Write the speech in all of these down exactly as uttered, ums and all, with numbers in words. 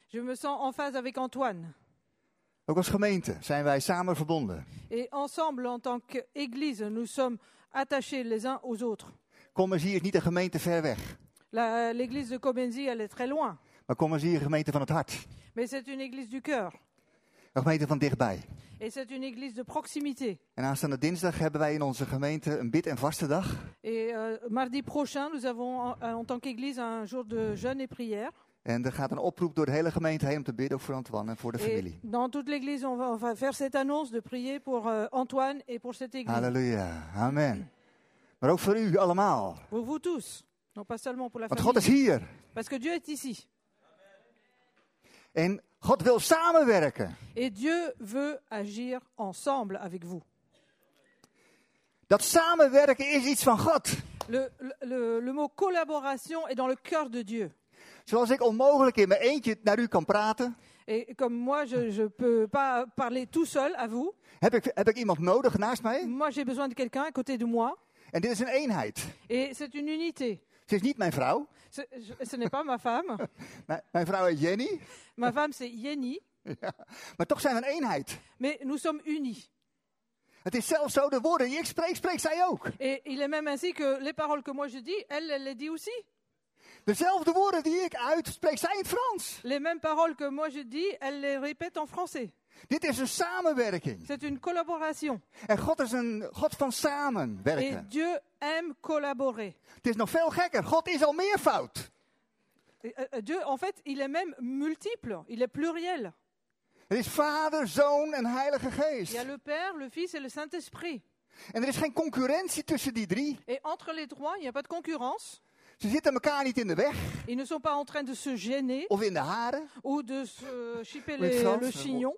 Je me sens en phase avec Antoine. Ook als gemeente zijn wij samen verbonden. Et ensemble, en tant qu'Église, nous sommes attachés les uns aux autres. Commercie is niet een gemeente ver weg. La- L'église de Comenzi, elle est très loin. Maar Commercie is een gemeente van het hart. Mais c'est une église du cœur. Een gemeente van dichtbij. Et c'est une église de proximité. En aanstaande dinsdag hebben wij in onze gemeente een bid- en vastendag. Et euh, mardi prochain, nous avons en, en tant qu'Église un jour de jeûne et prière. En er gaat een oproep door de hele gemeente heen om te bidden ook voor Antoine en voor de Et familie. dans toute l'Église, on va, on va faire cette annonce de prier pour euh, Antoine et pour cette Église. Halleluja, amen. Maar ook voor u allemaal. Pour vous tous, non pas seulement pour la Want famille. God is hier. Parce que Dieu est ici. En God wil samenwerken. Et Dieu veut agir ensemble avec vous. Dat samenwerken is iets van God. Le, le, le, le mot collaboration est dans le cœur de Dieu. Zoals ik onmogelijk in mijn eentje naar u kan praten, Et comme moi, je ne peux pas parler tout seul à vous. heb ik, heb ik iemand nodig naast mij. Moi, j'ai besoin de quelqu'un à côté de moi. En dit is een eenheid. Et c'est une unité. Ze is niet mijn vrouw. Ce, je- ce n'est pas ma femme. Mijn, mijn vrouw heet Jenny. Ma femme, c'est Yeni. Ja. Maar toch zijn we een eenheid. Mais nous sommes unis. Het is zelfs zo, de woorden die ik spreek, spreekt zij ook. Et il est même ainsi que les paroles que moi je dis, elle, elle les dit aussi. Dezelfde woorden die ik uit, spreekt zij in het Frans. Les mêmes paroles que moi je dis, elle les répète en français. Dit is een samenwerking. C'est une collaboration. En God is een God van Et samenwerken. Dieu aime collaborer. Het is nog veel gekker. God is al meervoud. Et, euh, Dieu, en fait, il est même multiple. Il est pluriel. Het is Vader, Zoon en Heilige Il y a Geest. le Père, le Fils et le Saint-Esprit. En er is geen concurrentie tussen die drie. Et entre les trois, il n'y a pas de concurrence. Ze zitten elkaar niet in de weg Ils ne sont pas en train de se gêner of in de haren. ou de se chipper Oui, les- Frans, le euh, chignon.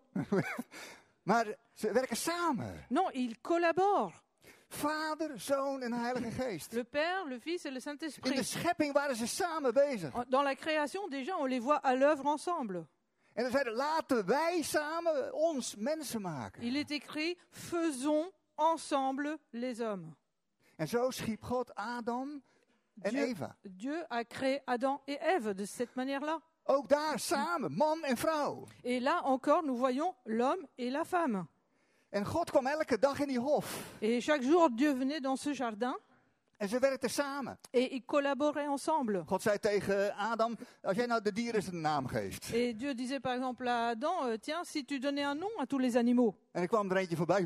Maar ze werken samen. Non, ils collaborent. Vader, Zoon en Heilige Geest. Le Père, le Fils et le In de Saint-Esprit. schepping waren ze samen bezig. Dans la création, déjà, on les voit à l'œuvre ensemble. En dan zeiden, laten wij samen ons mensen maken. Il est écrit, faisons ensemble les hommes. En zo schiep God Adam en Dieu, Eva. Dieu a créé Adam et Ève de cette manière-là. Ook daar samen, man en vrouw. Et là encore, nous voyons l'homme et la femme. En God kwam elke dag in die hof. Et chaque jour, Dieu venait dans ce jardin En ze werkten samen. et ils collaboraient ensemble. God zei tegen Adam, als jij nou de dieren een naam geeft. Et Dieu disait par exemple à Adam, euh, tiens, si tu donnais un nom à tous les animaux. En er kwam er eentje voorbij.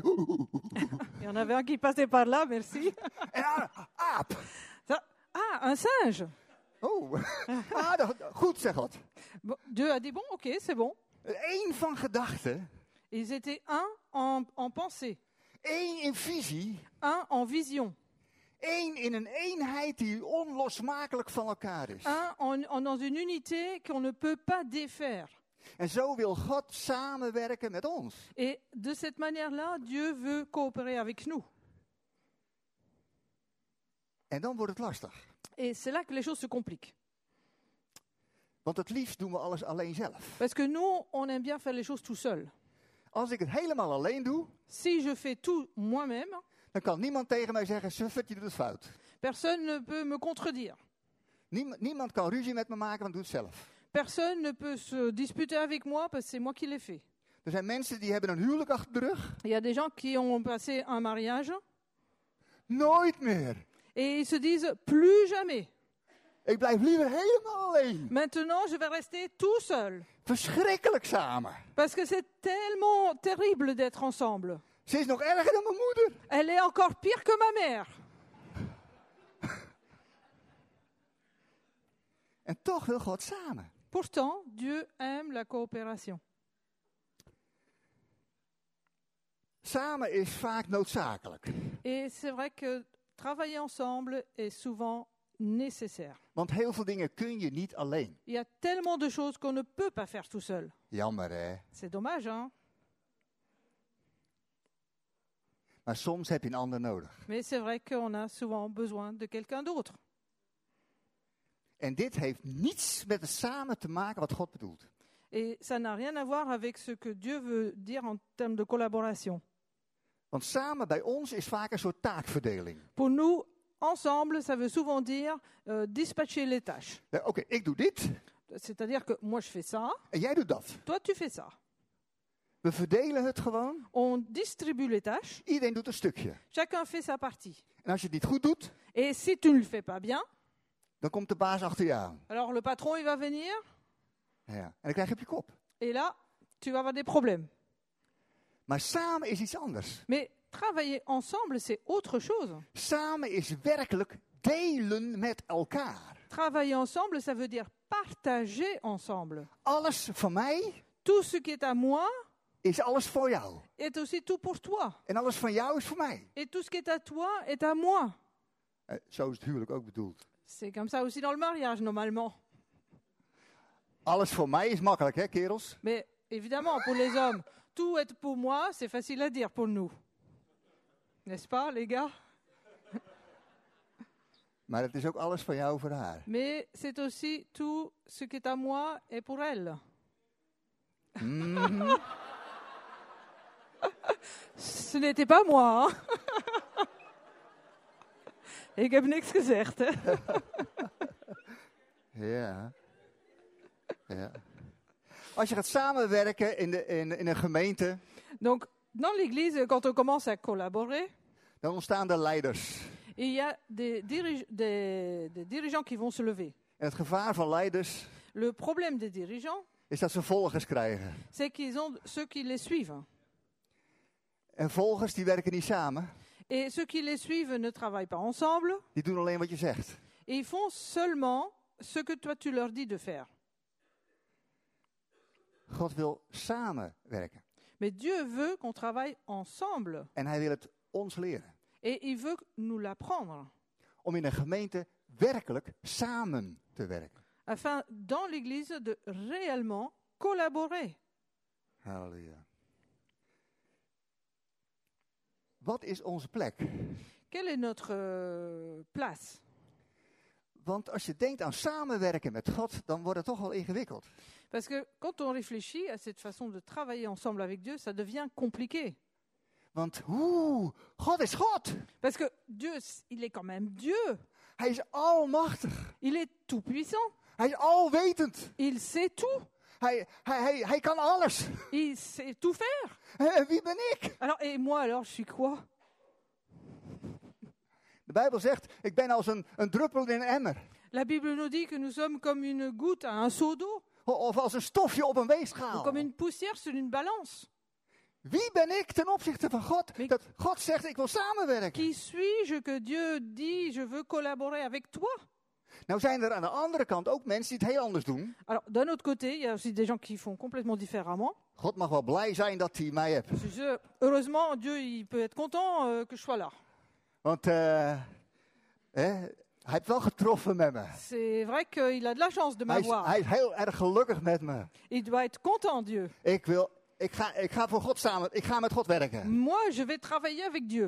Il y en avait un qui passait par là, merci. En a- aap. Ça- ah, un singe. Oh, ah, dat- goed zegt God. Bon, Dieu a dit, bon, ok, c'est bon. Eén van gedachten, Ils étaient un en, en pensée, één in visie, un en vision, één in een eenheid die onlosmakelijk van elkaar is. un en, en- dans une unité qu'on ne peut pas défaire. En zo wil God samenwerken met ons. Et de cette manière-là, Dieu veut coopérer avec nous. En dan wordt het lastig. Et c'est là que les choses se compliquent. Want het liefst doen we alles alleen zelf. Parce que nous, on aime bien faire les choses tout seul. Als ik het helemaal alleen doe, Si je fais tout moi-même, dan kan niemand tegen mij zeggen, suffert, je doet het fout. personne ne peut me contredire. Niem- niemand kan ruzie met me maken, want doe het zelf. Personne ne peut se disputer avec moi parce que c'est moi qui l'ai fait. Er zijn mensen die hebben een huwelijk achter de rug. Il y a des gens qui ont passé un mariage Nooit meer. et ils se disent plus jamais. Ik blijf liever helemaal alleen. Maintenant, je vais rester tout seul. Verschrikkelijk samen. Parce que c'est tellement terrible d'être ensemble. Ze is nog erger dan mijn moeder. Elle est encore pire que ma mère. En toch wil God samen. Pourtant, Dieu aime la coopération. Samen is vaak noodzakelijk. Et c'est vrai que travailler ensemble est souvent nécessaire. Want heel veel dingen kun je niet alleen. Il y a tellement de choses qu'on ne peut pas faire tout seul. Jammer hè. C'est dommage, hein? Maar soms heb je een ander nodig. Mais c'est vrai qu'on a souvent besoin de quelqu'un d'autre. En dit heeft niets met het samen te maken wat God bedoelt. Et ça n'a rien à voir avec ce que Dieu veut dire en termes de collaboration. Want samen bij ons is vaak een soort taakverdeling. Pour nous, ensemble, ça veut souvent dire euh, dispatcher les tâches. Ja, Oké, ik doe dit. C'est-à-dire que moi je fais ça, en jij doet dat. toi tu fais ça. We verdelen het gewoon. On distribue les tâches, Iedereen doet een stukje. chacun fait sa partie. En als je het niet goed doet, Et si tu ne le fais pas bien, dan komt de baas achter je aan. alors le patron il va venir Ja. En dan krijg je op je kop. et là tu vas avoir des problèmes. Maar samen is iets anders. Mais travailler ensemble c'est autre chose. Samen is werkelijk delen met elkaar. Travailler ensemble ça veut dire partager ensemble. Alles van mij Tout ce qui est à moi is alles voor jou. est aussi tout pour toi. En alles van jou is voor mij. Et tout ce qui est à toi est à moi. Eh, zo is het huwelijk ook bedoeld. C'est comme ça aussi dans le mariage normalement. Alles voor mij is makkelijk, hè, kerels? Mais évidemment, pour les hommes, tout est pour moi, c'est facile à dire pour nous. N'est-ce pas, les gars? Maar het is ook alles van jou voor haar. Mais c'est aussi tout ce qui est à moi et pour elle. Mhm. Ce n'était pas moi, hein? Ik heb niks gezegd, hè? Ja. Ja. Als je gaat samenwerken in, de, in, in een gemeente, Donc, dans l'église, quand on commence à collaborer, dan ontstaan er leiders. il y a des, dirige- des, des dirigeants qui vont se lever. En het gevaar van leiders Le problème des dirigeants, is dat ze volgers krijgen. c'est qu'ils ont ceux qui les suivent. En volgers die werken niet samen. Et ceux qui les suivent ne travaillent pas ensemble. Die doen alleen wat je zegt. Et ils font seulement ce que toi tu leur dis de faire. God wil samenwerken. Mais Dieu veut qu'on travaille ensemble. En hij wil het ons leren. Et il veut nous l'apprendre. Om in een gemeente werkelijk samen te werken. Afin, dans l'église, de réellement collaborer. Halleluja. Wat is onze plek? Quelle est notre euh, place? Want als je denkt aan samenwerken met God, dan wordt het toch wel ingewikkeld. Parce que quand on réfléchit à cette façon de travailler ensemble avec Dieu, ça devient compliqué. Want oeh, God is God. Parce que Dieu, il est quand même Dieu. Hij is almachtig. Il est tout puissant. Hij is alwetend. Il sait tout. Hij, hij, hij, hij kan alles. Il sait tout faire. En wie ben ik? Alors, et moi alors, je suis quoi? De Bijbel zegt, ik ben als een, een druppel in een emmer. La Bible nous dit que nous sommes comme une goutte à un seau d'eau, Of als een stofje op een ou weegschaal. comme une poussière sur une balance. Wie ben ik ten opzichte van God? Maar- Dat God zegt, ik wil samenwerken. Qui suis-je que Dieu dit, je veux collaborer avec toi? Nou zijn er aan de andere kant ook mensen die het heel anders doen. Alors, d'un autre côté, il y a aussi des gens qui font complètement différemment. God mag wel blij zijn dat hij mij hebt. Je- je- heureusement, Dieu, il peut être content euh, que je sois là. Want eh, hè, hij heeft wel getroffen met me. C'est vrai qu'il a de la chance de Hij is, m'avoir. hij is heel erg gelukkig met me. Il doit être content, Dieu. Ik, wil, ik, ga, ik ga voor God samen, ik ga met God werken. Moi, je vais travailler avec Dieu.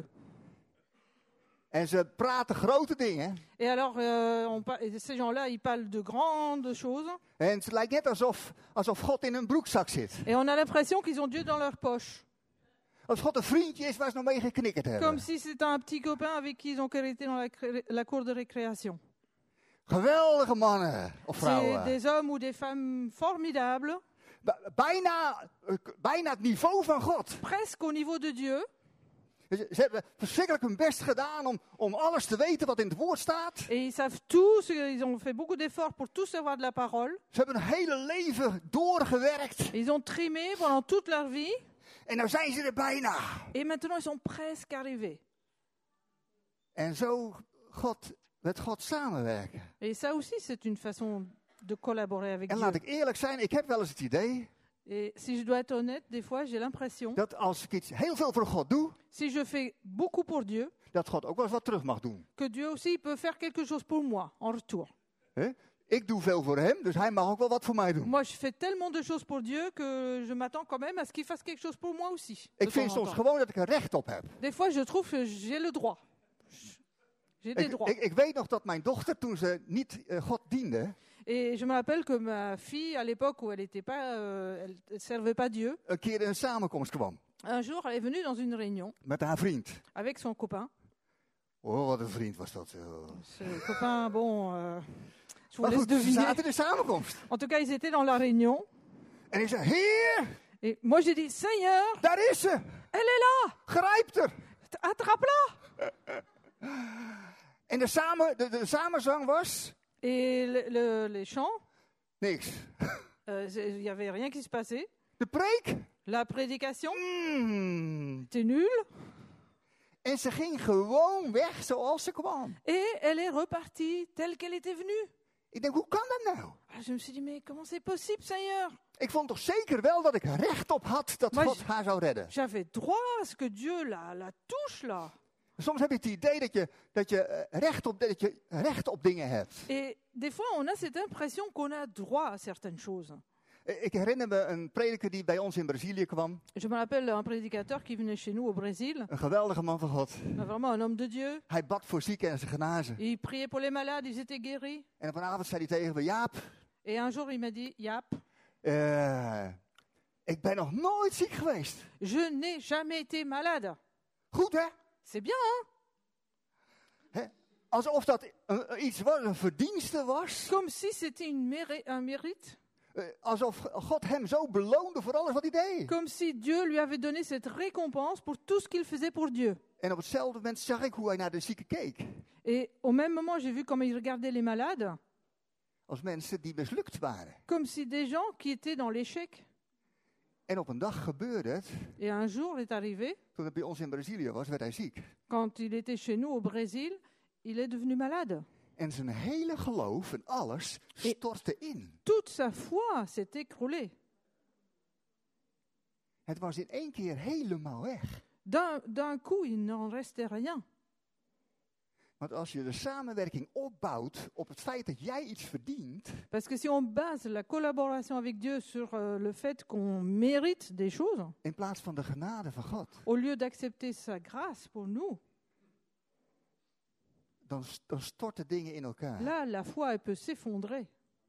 En ze praten grote dingen. Et alors, euh, on par- et ces gens-là, ils parlent de grandes choses. En het lijkt net alsof, alsof God in een broekzak zit. Et on a l'impression qu'ils ont Dieu dans leur poche. Alsof God een vriendje is waar ze nog mee geknikkerd Comme hebben. si c'était un petit copain avec qui ils ont été dans la, cré- la cour de récréation. Geweldige mannen of C'est vrouwen. des hommes ou des femmes formidables, Ba- Bijna, eh, bijna het niveau van God. presque au niveau de Dieu. Ze ze hebben verschrikkelijk hun best gedaan om, om alles te weten wat in het woord staat. Et ils savent tout, ce- ils ont fait beaucoup d'efforts pour tout savoir de la parole. Ze hebben hun hele leven doorgewerkt. Ils ont trimé pendant toute leur vie. En nou zijn ze er bijna. Et maintenant, ils sont presque arrivés. En zo God, met God samenwerken. Et ça aussi, c'est une façon de collaborer avec En Dieu. laat ik eerlijk zijn, ik heb wel eens het idee Et si je dois être honnête, des fois, j'ai l'impression, dat als ik iets heel veel voor God doe, si je fais beaucoup pour Dieu, dat God ook wel eens wat terug mag doen. que Dieu aussi peut faire quelque chose pour moi en retour. Hè? Ik doe veel voor hem, dus hij mag ook wel wat voor mij doen. Moi, je fais tellement de choses pour Dieu que je m'attends quand même à ce qu'il fasse quelque chose pour moi aussi. de Ik vind temps en soms temps. gewoon dat ik er recht op heb. Des fois, je trouve que j'ai le droit. J'ai des Ik, droits. ik, ik weet nog dat mijn dochter, toen ze niet eh, God diende, Et je me rappelle que ma fille, à l'époque où elle était pas, euh, elle ne servait pas Dieu, een keer in een samenkomst kwam. un jour, elle est venue dans une réunion Met haar vriend. avec son copain. Oh, wat een vriend was dat. Oh. Ce copain, bon, euh, je vous Maar laisse goed, ze deviner. zaten in de samenkomst. En tout cas, ils étaient dans la réunion. En ik zei, Heer, Et moi, j'ai dit, Seigneur, daar is ze. elle est là. Grijp er. Attrape-la. En de, samen, de, de samenzang was Et le- le- les chants, niks. euh, c'est- il n'y avait rien qui se passait. De preek, La prédication, mm. c'était nul. En ze ging gewoon weg zoals ze kwam. Et elle est repartie telle qu'elle était venue. Ik denk, hoe kan dat nou? Ah, je me suis dit, mais comment c'est possible, Seigneur? Ik vond toch zeker wel dat ik recht op had dat Maar God je- haar zou redden. J'avais droit à ce que Dieu la, la touche là. Soms heb je het idee dat je, dat je, eh, recht, op, dat je recht op dingen hebt. Et des fois, on a cette impression qu'on a droit à certaines choses. Eh, Ik herinner me een prediker die bij ons in Brazilië kwam. Je me rappelle un prédicateur qui venait chez nous au Brésil, Een geweldige man van God. vraiment un homme de Dieu. Hij bad voor zieken en ze genazen. Il priait pour les malades, ils étaient guéris. En op een avond zei hij tegen me, Jaap, Et un jour, il m'a dit, Yap, eh, ik ben nog nooit ziek geweest. je n'ai jamais été malade. Goed hè? C'est bien, hein? Hè? Alsof dat een- iets was, een verdienste was. Comme si c'était une méri- un mérite. Eh, Alsof God hem zo beloonde voor alles wat hij deed. Comme si Dieu lui avait donné cette récompense pour tout ce qu'il faisait pour Dieu. En op hetzelfde moment zag ik hoe hij naar de zieken keek. Et au même moment, j'ai vu comment il regardait les malades, Als mensen die mislukt waren. comme si des gens qui étaient dans l'échec. En op een dag gebeurde het, Et un jour est arrivé, toen het bij ons in Brazilië was, werd hij ziek. quand il était chez nous au Brésil, il est devenu malade. En zijn hele geloof en alles stortte in. Toute sa foi s'est écroulée. Het was in één keer helemaal weg. D'un, d'un coup, il n'en restait rien. Want als je de samenwerking opbouwt op het feit dat jij iets verdient, Parce que si on base la collaboration avec Dieu sur euh, le fait qu'on mérite des choses, in plaats van de genade van God, au lieu d'accepter sa grâce pour nous, dan, dan storten dingen in elkaar. là, la foi, elle peut s'effondrer.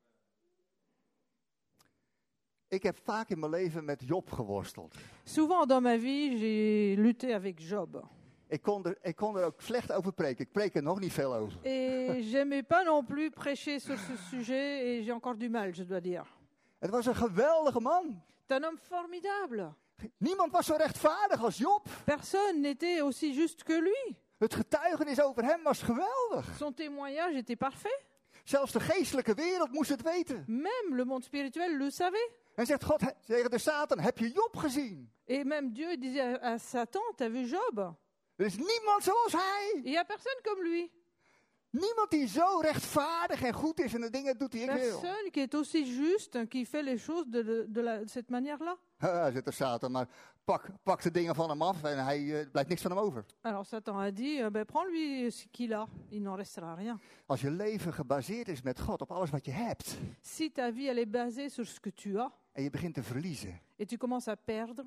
Ik heb vaak in mijn leven met Job geworsteld. Souvent dans ma vie, j'ai lutté avec Job. Ik kon, er, ik kon er ook slecht over preken. Ik preek er nog niet veel over. Et j'aimais pas non plus prêcher sur ce sujet et j'ai encore du mal, je dois dire. Het was een geweldige man. C'est un homme formidable. Niemand was zo rechtvaardig als Job. Personne n'était aussi juste que lui. Het getuigenis over hem was geweldig. Son témoignage était parfait. Zelfs de geestelijke wereld moest het weten. Même le monde spirituel le savait. En zegt God he- tegen de Satan, heb je Job gezien? Et même Dieu disait à, à Satan, t'as vu Job? Er is niemand zoals hij. Il n'y a personne comme lui. Niemand die zo rechtvaardig en goed is en de dingen doet die ik wil. Personne qui est aussi juste, qui fait les choses de, de, de, la, de cette manière-là. Ha, zegt de Satan, maar pak, pak de dingen van hem af en hij uh, blijft niks van hem over. Alors Satan a dit, euh, ben, prends-lui ce qu'il a, il n'en restera rien. Als je leven gebaseerd is met God op alles wat je hebt Si ta vie elle est basée sur ce que tu as, en je begint te verliezen, et tu commences à perdre,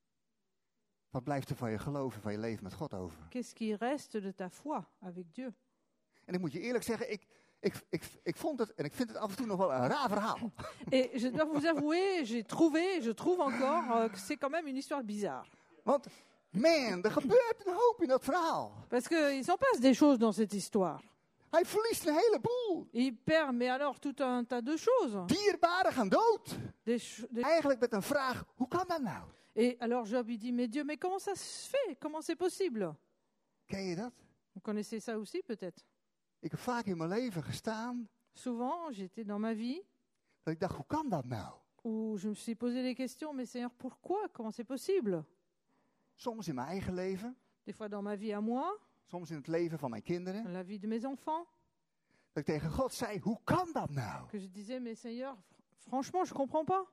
wat blijft er van je geloof en van je leven met God over? qu'est-ce qui reste de ta foi avec Dieu? En ik moet je eerlijk zeggen, ik, ik, ik, ik vond het en ik vind het af en toe nog wel een raar verhaal. Et je dois vous avouer, j'ai trouvé, je trouve encore euh, que c'est quand même une histoire bizarre. Want, man, er gebeurt een hoop in dat verhaal. Parce qu'il s'en passe des choses dans cette histoire. Hij verliest een heleboel. Il perd, mais alors, tout un tas de choses. Dierbaren gaan dood. Des ch- des- Eigenlijk met een vraag, hoe kan dat nou? Et alors Job, il dit, mais Dieu, mais comment ça se fait? Comment c'est possible? Ken je dat? Vous connaissez ça aussi peut-être? Ik heb vaak in mijn leven gestaan Souvent, j'étais dans ma vie dat ik dacht, hoe kan dat nou? où je me suis posé des questions, mais Seigneur, pourquoi? Comment c'est possible? Soms in mijn eigen leven, Des fois dans ma vie à moi, soms in het leven van mijn kinderen. dans la vie de mes enfants, Dat ik tegen God zei, hoe kan dat nou? que je disais, mais Seigneur, fr- franchement, je comprends pas.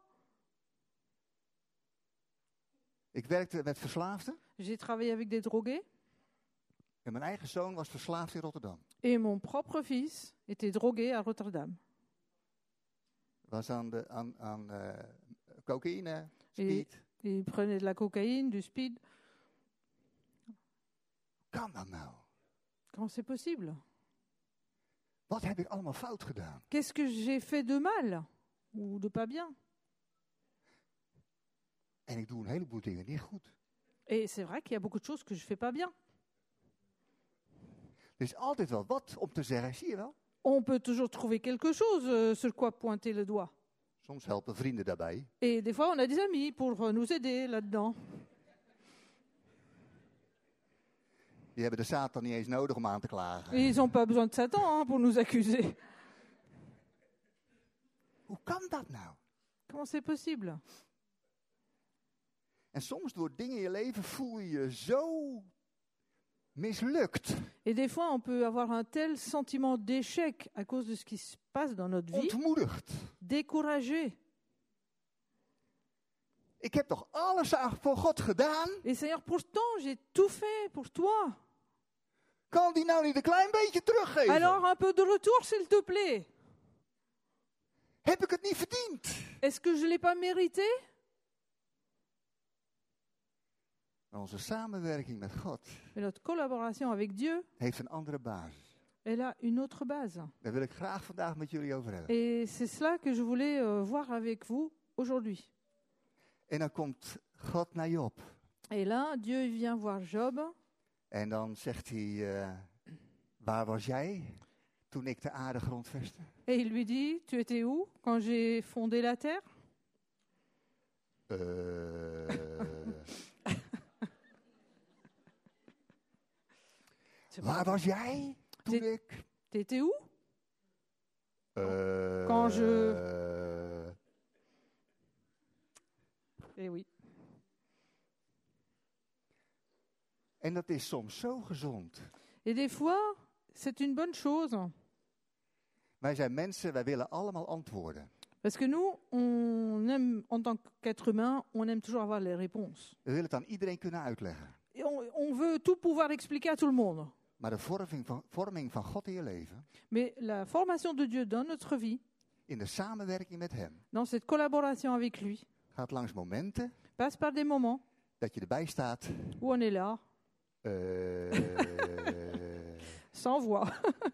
Ik werkte met verslaafden J'ai travaillé avec des drogués en mijn eigen zoon was verslaafd in Rotterdam. et mon propre fils était drogué à Rotterdam. Was aan, de, aan, aan uh, cocaïne, Et speed. il prenait de la cocaïne, du speed. Hoe kan dat nou? Comment c'est possible? Wat heb ik allemaal fout gedaan? Qu'est-ce que j'ai fait de mal ou de pas bien? En ik doe een heleboel dingen niet goed. Et c'est vrai qu'il y a beaucoup de choses que je fais pas bien. Er is altijd wel wat om te zeggen, zie je wel? On peut toujours trouver quelque chose euh, sur quoi pointer le doigt. Soms helpen vrienden daarbij. Et des fois, on a des amis pour euh, nous aider là-dedans. Die hebben de Satan niet eens nodig om aan te klagen. Et ils n'ont pas besoin de Satan hein, pour nous accuser. Hoe kan dat nou? Comment c'est possible? En soms door dingen in je leven voel je je zo mislukt. Et des fois, on peut avoir un tel sentiment d'échec à cause de ce qui se passe dans notre vie. Ontmoedigd. Découragé. Ik heb toch alles aan- voor God gedaan? Et Seigneur, pourtant, j'ai tout fait pour toi. Kan die nou niet een klein beetje teruggeven? Alors, un peu de retour, s'il te plaît. Heb ik het niet verdiend? Est-ce que je ne l'ai pas mérité? Maar onze samenwerking met God Mais notre collaboration avec Dieu, heeft een andere basis. elle a une autre base. Daar wil ik graag vandaag met jullie over hebben. Et c'est cela que je voulais euh, voir avec vous aujourd'hui. En dan komt God naar Job. Et là, Dieu il vient voir Job. En dan zegt hij, uh, waar was jij toen ik de aarde grondvestte? Et il lui dit, tu étais où quand j'ai fondé la terre? Uh, waar was jij toen T'es- ik... T'étais où? Uh, Quand je- Eh oui. En dat is soms zo gezond. Et des fois, c'est une bonne chose. Wij zijn mensen, wij willen allemaal antwoorden. Parce que nous, on aime, en tant qu'être humain, on aime toujours avoir les réponses. We willen het aan iedereen kunnen uitleggen. Et on, on veut tout pouvoir expliquer à tout le monde. Maar de vorming van, vorming van God in je leven, Mais la formation de Dieu dans notre vie, in de samenwerking met Hem, dans cette collaboration avec lui, gaat langs momenten passe par des moments dat je erbij staat. où on est là, Uh, sans voix.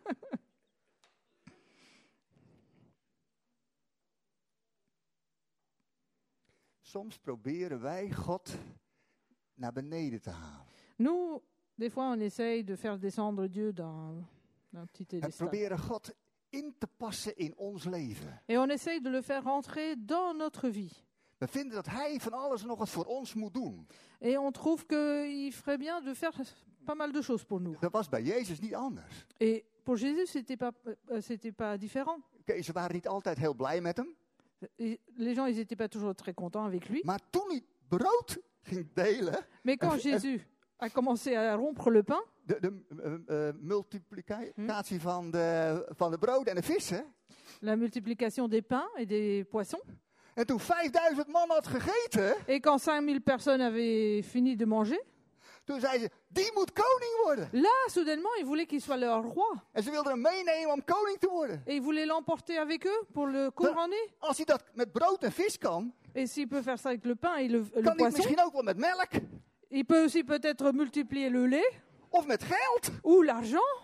soms proberen wij God naar beneden te halen. Nous, des fois, on essaye de faire descendre Dieu dans un petit We édestal. proberen God in te passen in ons leven. Et on essaye de le faire rentrer dans notre vie. We vinden dat Hij van alles en nog wat voor ons moet doen. Et on trouve qu'il ferait bien de faire pas mal de choses pour nous. Dat was bij Jezus niet anders. Et pour Jésus, c'était pas, euh, c'était pas différent. Oké, ze waren niet altijd heel blij met hem. Et les gens, ils n'étaient pas toujours très contents avec lui. Maar toen hij brood ging delen, Mais quand Euh, Jésus a commencé à rompre le pain, de, de uh, uh, multiplicatie van, de, van de broden en de vissen. la multiplication des pains et des poissons, En toen vijfduizend man had gegeten, et quand cinq mille personnes avaient fini de manger, toen zei ze, die moet koning worden. là, soudainement, ils voulaient qu'il soit leur roi. En ze wilden hem meenemen om koning te worden. Et ils voulaient l'emporter avec eux pour le couronner. Als hij dat met brood en vis kan, Et s'il peut faire ça avec le pain et le, le kan hij het poisson, misschien ook wel met melk. il peut aussi peut-être multiplier le lait Of met geld. ou l'argent.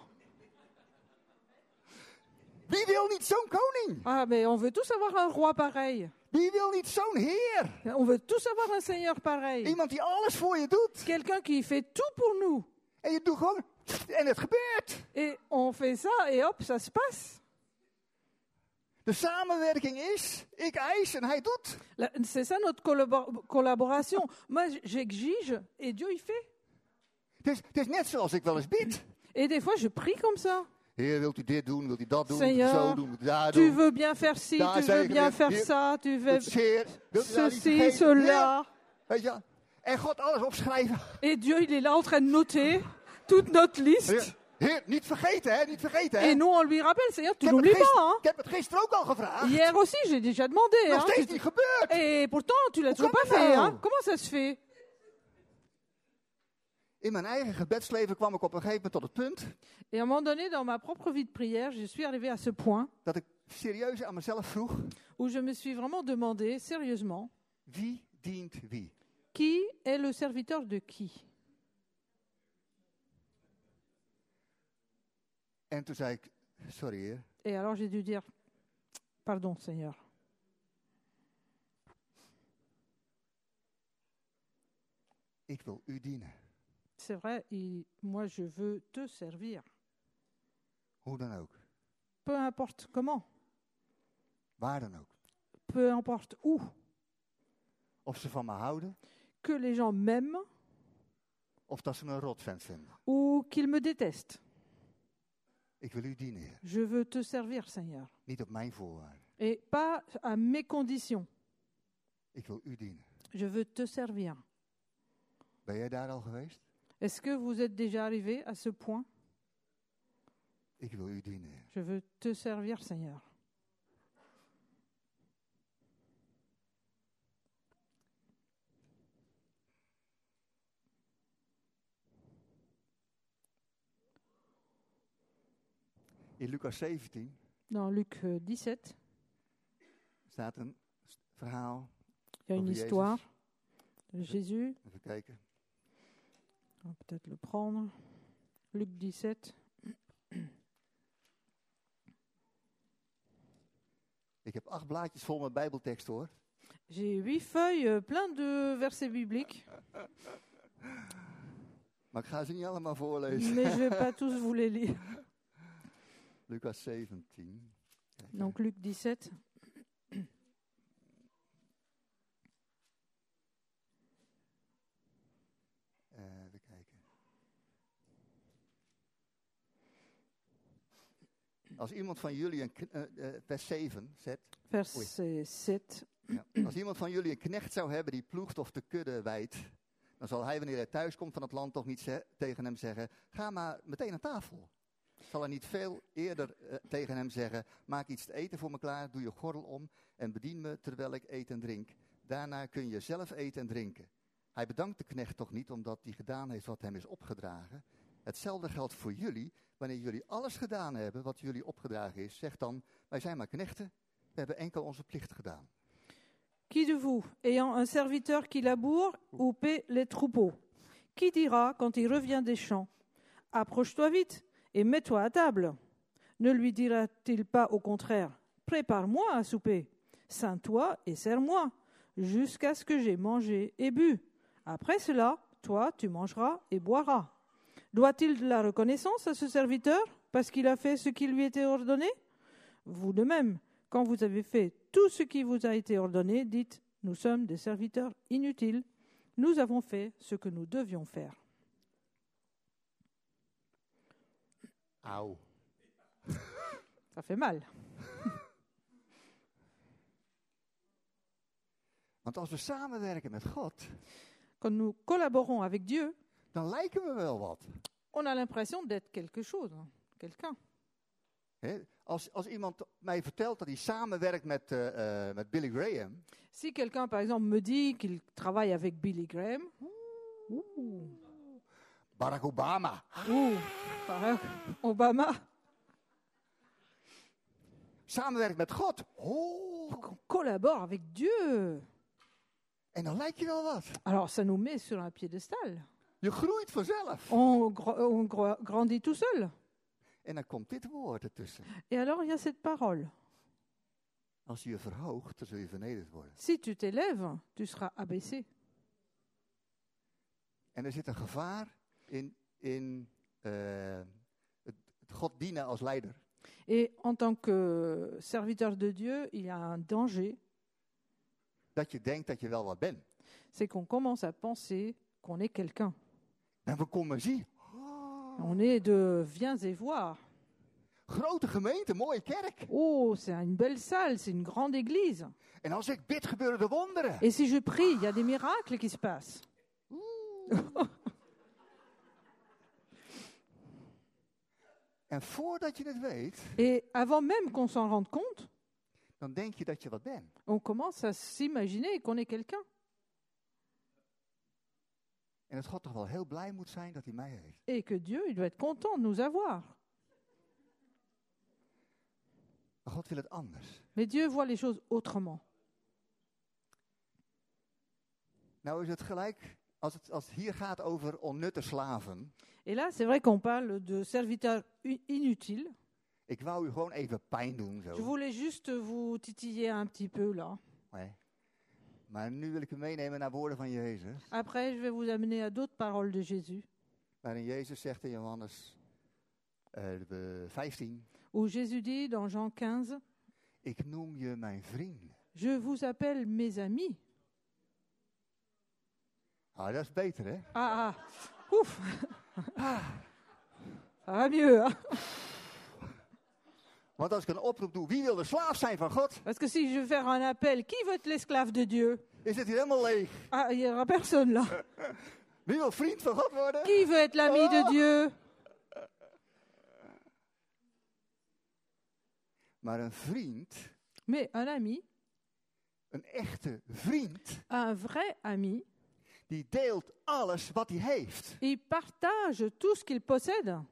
Wie wil niet zo'n koning? Ah, mais on veut tous avoir un roi pareil. Wie wil niet zo'n heer? On veut tous avoir un seigneur pareil. Iemand die alles voor je doet. Quelqu'un qui fait tout pour nous. En je doet gewoon, en het gebeurt. Et on fait ça et hop, ça se passe. De samenwerking is, ik eis en hij doet. La- C'est ça notre collabor- collaboration. Moi, j- j'exige et Dieu, il fait. Het is, het is net zoals ik wel eens bid. Et des fois, je prie comme ça. Heer, wilt u dit doen? Wilt u dat doen? Seigneur, zo doen? Wilt u daar Tu doen? veux bien faire ci, Daar tu veux zeker bien weer. faire Hier. ça, tu Wilt veux u zeer? Wilt u daar niet ceci, vergeten? cela. Weet je? En God alles opschrijven. Et Dieu, il est là en train de noter toute notre liste. Heer, Heer, niet vergeten hè, niet vergeten hè. Et nous, on lui rappelle, Seigneur, tu Ik heb, het n'oublies gister- pas. Hein. ik heb het gisteren ook al gevraagd. Hier aussi, j'ai déjà demandé. Nog Hein. steeds Tu- niet gebeurd. Et pourtant, tu l'as toujours kan pas dat fait. nou? Hein. Comment ça se fait? In mijn eigen gebedsleven kwam ik op een gegeven moment tot het punt Et à un moment donné, dans ma propre vie de prière, je suis arrivée à ce point dat ik serieus aan mezelf vroeg, où je me suis vraiment demandé, sérieusement, wie dient wie? qui est le serviteur de qui? En toen zei ik, sorry heer, Et alors j'ai dû dire, pardon Seigneur, ik wil u dienen. c'est vrai, il- moi je veux te servir, Hoe dan ook. peu importe comment, Waar dan ook. peu importe où, Of ze van me houden, que les gens m'aiment of dat ze me een rotvent vinden. ou qu'ils me détestent. Ik wil u dienen, Heer. Je veux te servir, Seigneur. Niet op mijn voorwaarden. Et pas à mes conditions. Ik wil u dienen. Je veux te servir. Ben jij daar al geweest? Est-ce que vous êtes déjà arrivé à ce point? Ik wil u dienen, Heer. Je veux te servir, Seigneur. In Lucas zeventien Dans Luc euh, dix-sept, staat een st- verhaal. il y a une Over Jésus. histoire de Jésus. Even kijken. On va peut-être le prendre. Luc dix-sept. Ik heb acht blaadjes vol met bijbeltekst, hoor. J'ai huit feuilles, euh, plein de versets bibliques, Maar ik ga ze niet allemaal voorlezen. mais je ne vais pas tous vous les lire. Lucas zeventien. Kijk, Donc Luc dix-sept. eh, even kijken. Als iemand van jullie een, kn- eh, eh, vers zeven zet. Verset sept. Ja. Als iemand van jullie een knecht zou hebben die ploegt of de kudde wijdt, dan zal hij wanneer hij thuis komt van het land toch niet ze- tegen hem zeggen, ga maar meteen aan tafel. Zal hij niet veel eerder eh, tegen hem zeggen, maak iets te eten voor me klaar, doe je gordel om en bedien me terwijl ik eet en drink. Daarna kun je zelf eten en drinken. Hij bedankt de knecht toch niet omdat hij gedaan heeft wat hem is opgedragen. Hetzelfde geldt voor jullie. Wanneer jullie alles gedaan hebben wat jullie opgedragen is, zeg dan, wij zijn maar knechten, we hebben enkel onze plicht gedaan. Qui de vous, ayant un serviteur qui laboure ou paie les troupeaux, qui dira quand il revient des champs, approche-toi vite et mets-toi à table? Ne lui dira-t-il pas au contraire, prépare-moi à souper, ceins-toi et sers-moi, jusqu'à ce que j'ai mangé et bu. Après cela, toi, tu mangeras et boiras. Doit-il de la reconnaissance à ce serviteur parce qu'il a fait ce qui lui était ordonné? Vous de même, quand vous avez fait tout ce qui vous a été ordonné, dites, nous sommes des serviteurs inutiles, nous avons fait ce que nous devions faire. Auw. Ça fait mal. Want als we samenwerken met God, Quand nous collaborons avec Dieu, dan lijken we wel wat. on a l'impression d'être quelque chose, hein, quelqu'un. Hè? Als, als iemand mij vertelt dat hij samenwerkt met, uh, uh, met Billy Graham, Si quelqu'un, par exemple, me dit qu'il travaille avec Billy Graham, ouh, Barack Obama, ouh, Barack Obama, samenwerkt met God, oh, qu'on collabore avec Dieu, en dan lijk je wel wat. alors ça nous met sur un piédestal. Je groeit vanzelf. On, gr- on gr- grandit tout seul. En dan komt dit woord ertussen. Et alors, il y a cette parole. Als je je verhoogt, dan zul je vernederd worden. Si tu t'élèves, tu seras abaissé. En er zit een gevaar in, in uh, het, het God dienen als leider. Et en tant que serviteur de Dieu, il y a un danger, Dat je denkt dat je wel wat bent. c'est qu'on commence à penser qu'on est quelqu'un. En we komen zien. On est de viens et voir. Grote gemeente, mooie kerk. Oh, c'est une belle salle, c'est une grande église. En als ik bid, gebeuren er wonderen. Et si je prie, il y a des miracles qui se passent. En voordat je het weet, Et avant même qu'on s'en rende compte, dan denk je dat je wat bent. on commence à s'imaginer qu'on est quelqu'un. En dat God toch wel heel blij moet zijn dat hij mij heeft. Et que Dieu, il doit être content de nous avoir. Maar God wil het anders. Mais Dieu voit les choses autrement. Nou is het gelijk, als het, als het hier gaat over onnutte slaven. Et là, c'est vrai qu'on parle de serviteurs u- inutiles. Ik wou u gewoon even pijn doen. Je Zo. voulais juste vous titiller un petit peu là. Nee. Maar nu wil ik u meenemen naar woorden van Jezus. Après, je vais vous amener à d'autres paroles de Jésus. Waarin Jezus zegt in Johannes uh, vijftien. Où Jésus dit dans Jean quinze, ik noem je mijn vrienden. je vous appelle mes amis. Ah, dat is beter, hè? Ah, ah, ouf. Ça va mieux, hein? Want als ik een oproep doe, wie wil de slaaf zijn van God? Parce que si je veux faire un appel, qui veut être l'esclave de Dieu? Is het hier helemaal leeg? Ah, il n'y aura personne là. Wie wil vriend van God worden? Qui veut être l'ami de Dieu? Maar een vriend, Mais un ami, een echte vriend, un vrai ami, die deelt alles wat hij heeft. il partage tout ce qu'il possède.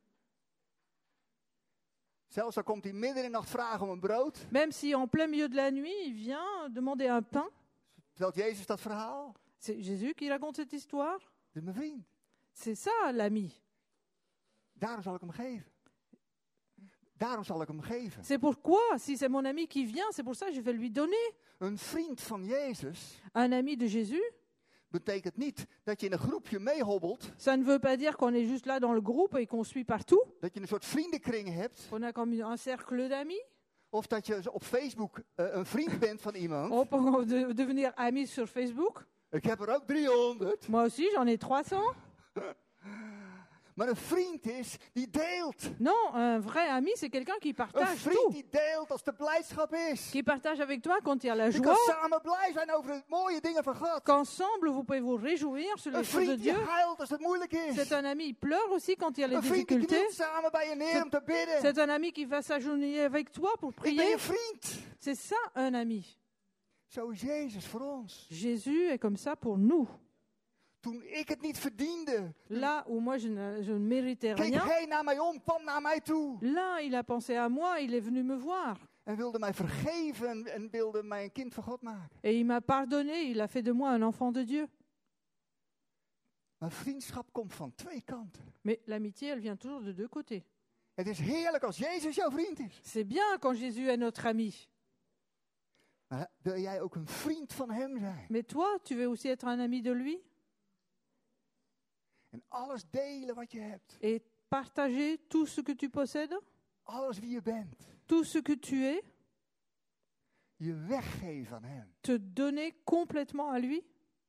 Zelfs al komt hij midden in de nacht vragen om een brood. Même si en plein milieu de la nuit, il vient demander un pain. Vertelt Jezus dat verhaal? C'est Jésus qui raconte cette histoire. Dit is mijn vriend. C'est ça l'ami. Daarom zal ik hem geven. Daarom zal ik hem geven. C'est pourquoi, si c'est mon ami qui vient, c'est pour ça que je vais lui donner. Een vriend van Jezus Un ami de Jésus, betekent niet dat je in een groepje meehobbelt. ça ne veut pas dire qu'on est juste là dans le groupe et qu'on suit partout. Dat je een soort vriendenkring hebt. On a comme un cercle d'amis. Of dat je op Facebook uh, een vriend bent van iemand. On peut de- devenir amis sur Facebook. Ik heb er ook driehonderd. Moi aussi, j'en ai trois cents. Maar een vriend is die deelt. Non, un vrai ami, c'est quelqu'un qui Een partage vriend tout. die deelt als de blijdschap is. Qui partage avec toi quand il y a la Je kan joie. samen blij zijn over de mooie dingen van God. Qu'ensemble, vous pouvez vous réjouir sur Een les choses de vriend die Dieu. huilt als het moeilijk is. C'est un ami, il pleure aussi quand il y a les Een vriend die knielt difficultés. samen bij je neer om te bidden. C'est un ami qui va s'agenouiller avec toi pour Ik ben prier. je vriend. C'est ça un ami. Zo is Jezus voor ons. Jésus est comme ça pour nous. Toen ik het niet verdiende, Là où moi je ne, je ne méritais keek rien, hij naar mij om, kwam naar mij toe. là il a pensé à moi, il est venu me voir. En wilde mij vergeven en, en wilde mij een kind van God maken. Et il m'a pardonné, il a fait de moi un enfant de Dieu. Maar vriendschap komt van twee kanten. Mais l'amitié, elle vient toujours de deux côtés. Het is heerlijk als Jezus jouw vriend is. C'est bien quand Jésus est notre ami. Maar wil jij ook een vriend van hem zijn? Mais toi, tu veux aussi être un ami de lui En alles delen wat je hebt. et partager tout ce que tu possèdes, Alles wie je bent. tout ce que tu es, Je weggeven aan hem. te donner complètement à lui.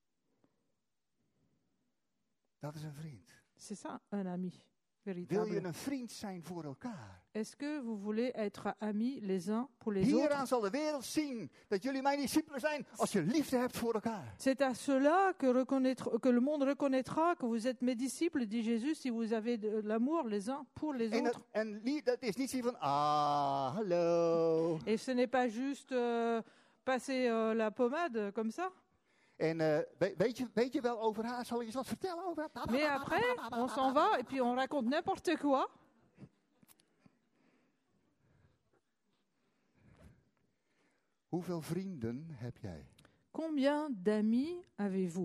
Dat is een vriend. C'est ça un ami Wil je véritable. een vriend zijn voor elkaar? Est-ce que vous voulez être amis les uns pour les autres? Hieraan zal de wereld zien dat jullie mijn discipelen zijn als je liefde hebt voor elkaar. C'est à cela que, reconnaître- que le monde reconnaîtra que vous êtes mes disciples, dit Jésus, si vous avez de l'amour les uns pour les En, autres. dat, en lie- dat is niet zo van, ah, hallo. Et ce n'est pas juste euh, passer euh, la pommade comme ça. En uh, weet, weet, je, weet je wel over haar, zal ik eens wat vertellen over haar? Mais après, on s'en va et puis on raconte n'importe quoi. Hoeveel vrienden heb jij? Combien d'amis avez-vous?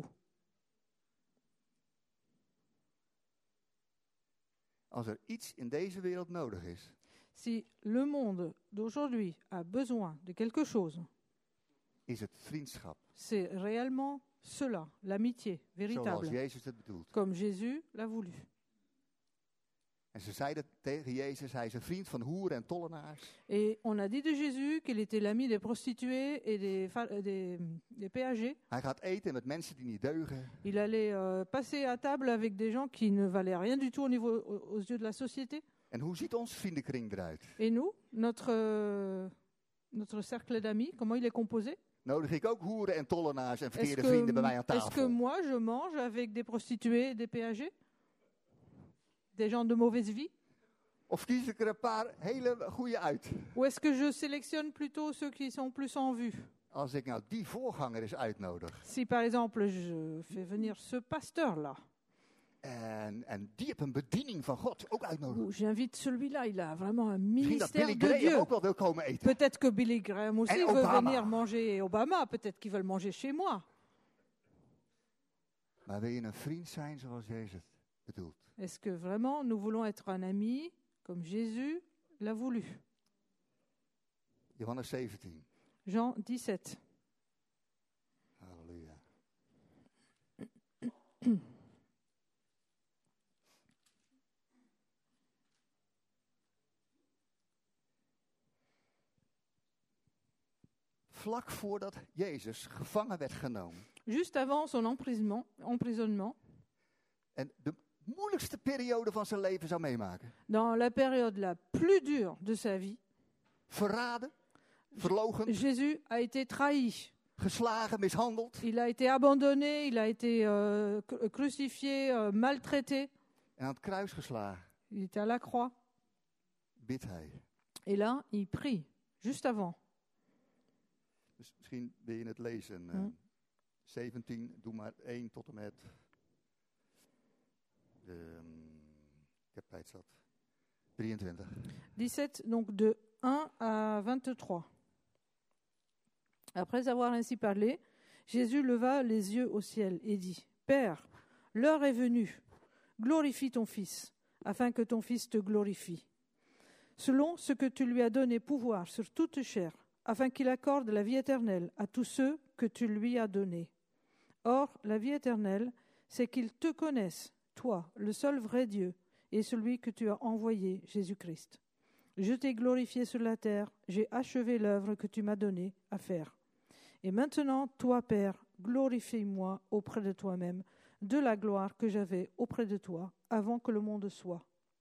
Als er iets in deze wereld nodig is, Si le monde d'aujourd'hui a besoin de quelque chose, is het vriendschap. c'est réellement cela, l'amitié Zoals véritable, Jezus het bedoelt. comme Jésus l'a voulu. En ze zeiden tegen Jezus, hij is een vriend van hoeren en tollenaars. Et on a dit de Jésus qu'il était l'ami des prostituées et des, fa- euh, des, des péagers. Hij gaat eten met mensen die niet deugen. Il allait euh, passer à table avec des gens qui ne valaient rien du tout au niveau, aux, aux yeux de la société. En hoe ziet ons vriendenkring eruit? Et nous, notre, euh, notre cercle d'amis, comment il est composé? Nodig ik ook hoeren en tollenaars en Est-ce verkeerde que, vrienden bij mij aan est-ce que tafel? moi, je mange avec des prostituées et des péagers? Des gens de mauvaise vie? Of kies ik er een paar hele goede uit? Ou est-ce que je sélectionne plutôt ceux qui sont plus en vue? Als ik nou die voorganger eens uitnodig. Si par exemple je fais venir ce pasteur-là, En, en die heeft een bediening van God ook uitnodig. ou j'invite celui-là, il a vraiment un Misschien dat ministère Billy de Graham Dieu. ook wel wil komen eten. Peut-être que Billy Graham aussi Et veut Obama. venir manger Obama, peut-être qu'ils veulent manger chez moi. Maar wil je een vriend zijn zoals Jezus bedoelt? Est-ce que vraiment nous voulons être un ami comme Jésus l'a voulu? Johannes zeventien. Jean dix-sept. Halleluja. vlak voordat Jezus gevangen werd genomen. Juste avant son emprisonnement, emprisonnement, En de moeilijkste periode van zijn leven zou meemaken. dans la période la plus dure de sa vie, Verraden, verloochend, Jésus a été trahi. geslagen, mishandeld. Il a été abandonné, il a été euh, cru- crucifié, euh, maltraité. En aan het kruis geslagen Il était à la croix. bidt hij. Et là, il prie, juste avant. Dus misschien wil je het lezen. Hm. Uh, zeventien, doe maar één tot en met. Um, ik heb tijd zat. drieëntwintig. dix-sept, donc de un à vingt-trois. Après avoir ainsi parlé, Jésus leva les yeux au ciel et dit, « Père, l'heure est venue, glorifie ton Fils, afin que ton Fils te glorifie, selon ce que tu lui as donné pouvoir sur toute chair, afin qu'il accorde la vie éternelle à tous ceux que tu lui as donnés. Or, la vie éternelle, c'est qu'ils te connaissent, toi, le seul vrai Dieu, et celui que tu as envoyé, Jésus-Christ. Je t'ai glorifié sur la terre, j'ai achevé l'œuvre que tu m'as donnée à faire. Et maintenant, toi, Père, glorifie-moi auprès de toi-même, de la gloire que j'avais auprès de toi, avant que le monde soit.